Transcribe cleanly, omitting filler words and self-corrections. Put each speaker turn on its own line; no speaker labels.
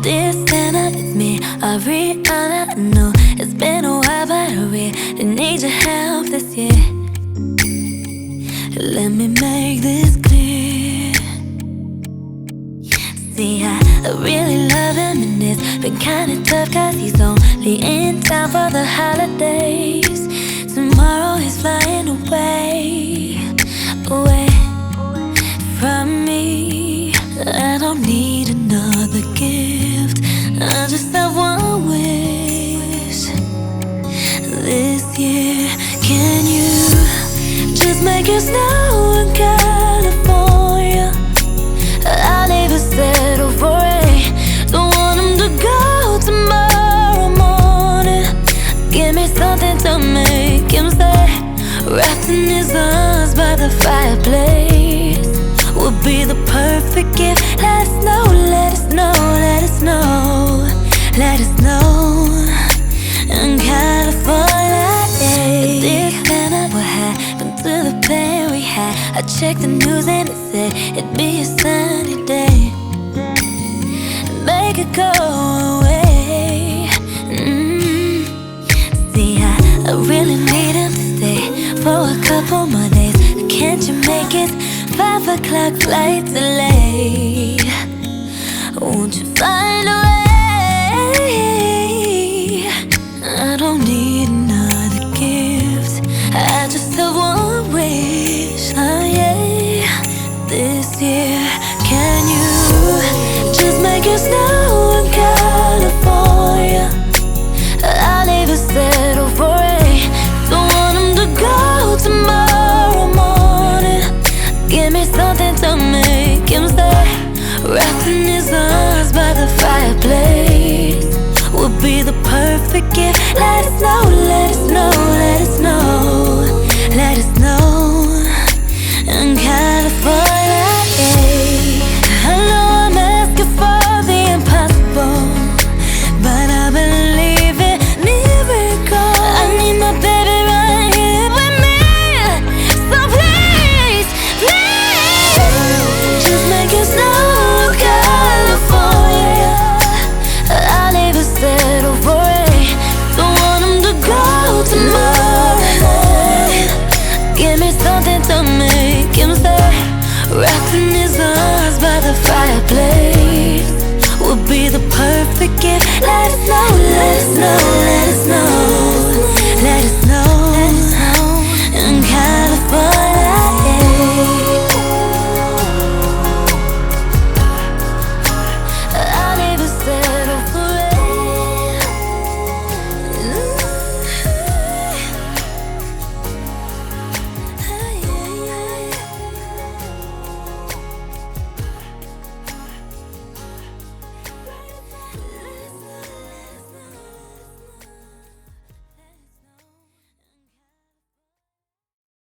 Dear Santa, it's me, Ariana. I know it's been a while, but I really need your help this year. Let me make this clear. See, I really love him, and it's been kinda tough, cause he's only in town for the holidays. Tomorrow he's flying away, away from me. I don't need another gift, I just have one wish this year. Can you just make it snow in California? I'll even settle for rain. Don't want him to go tomorrow morning. Give me something to make him stay, wrapped in his arms by the fireplace. Would be the perfect gift. Let us know, let us know, let us know, let us know. In California, dear Santa, what happened to the plan we had? I checked the news and it said it'd be a sunny day. Make it go away. See, I really need him to stay for a couple more days. Can't you make it 5 o'clock flight delay? Won't you find a way? I don't need another gift, I just have one wish. Oh yeah, this year. Can you just make it snow in California? I'll even settle for rain. Don't want him to go tomorrow morning. Give me something to make him stay, wrapped in his arms by the fireplace. Would be the perfect gift. Let us know, let us know, let us know, let us know. In California, I know I'm asking for the impossible, but I believe in miracles. I need my baby right here with me, so please, please, just make it snow in California. I'll even settle for rain. Don't want him to go tomorrow morning. Give me something to make him stay, wrapped in his arms by the fireplace. Would be the perfect gift. Let us know, let us know.